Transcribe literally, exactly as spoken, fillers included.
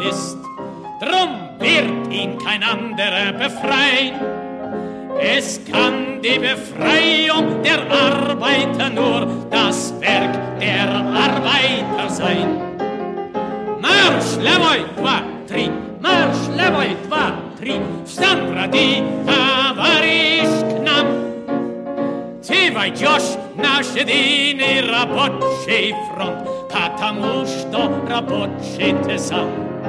ist, drum wird ihn kein anderer befreien. Es kann die Befreiung der Arbeiter nur das Werk der Arbeiter sein. Marsch, levoj, dva, tri, marsch, levoj, dva, tri, встань, бради, товарищ к нам. Ты войдешь на единый рабочий фронт, потому что рабочий ты сам.